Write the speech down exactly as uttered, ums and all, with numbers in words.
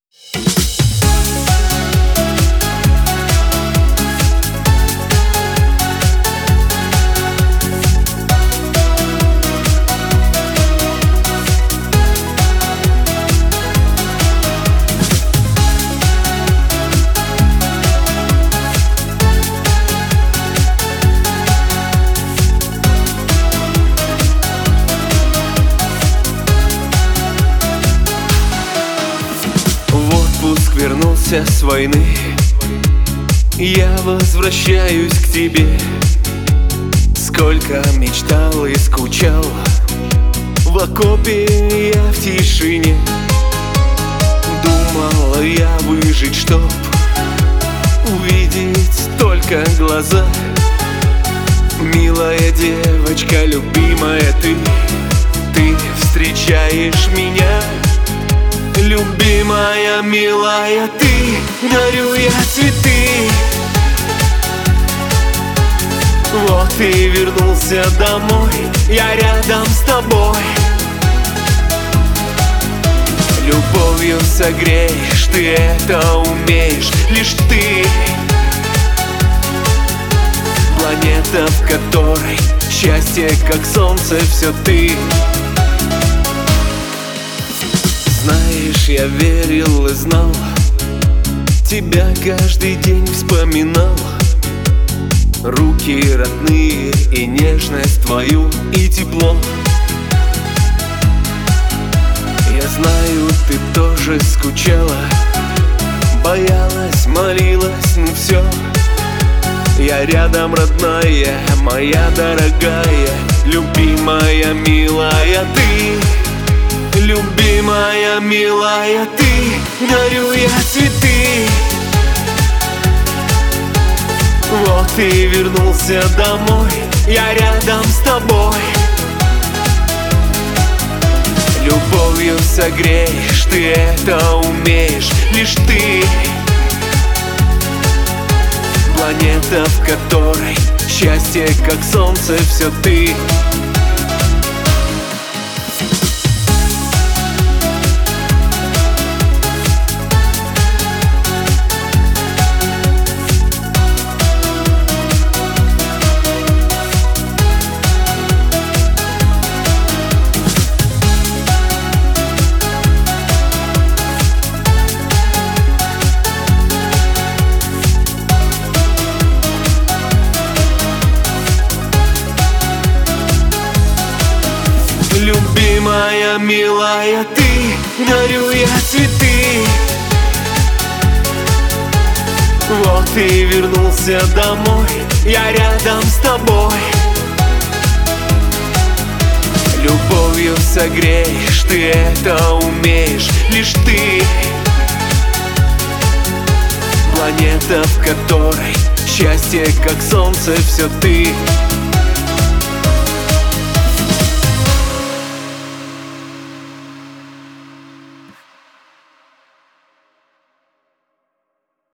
Вернулся с войны, я возвращаюсь к тебе. Сколько мечтал и скучал, в окопе я в тишине. Думал я выжить, чтоб увидеть только глаза. Милая девочка, любимая ты, ты встречаешь меня. Любимая, милая ты, дарю я цветы. Вот и вернулся домой, я рядом с тобой. Любовью согреешь, ты это умеешь, лишь ты. Планета, в которой счастье, как солнце, все ты. Знаешь, я верил и знал, тебя каждый день вспоминал. Руки родные и нежность твою, и тепло. Я знаю, ты тоже скучала, боялась, молилась, ну все. Я рядом, родная, моя дорогая, любимая, милая ты. Любимая, милая ты, дарю я цветы. Вот и вернулся домой, я рядом с тобой. Любовью согреешь, ты это умеешь, лишь ты. Планета, в которой счастье, как солнце, все ты. Любимая, милая ты, дарю я цветы. Вот и вернулся домой, я рядом с тобой. Любовью согреешь, ты это умеешь, лишь ты. Планета, в которой счастье, как солнце, все ты.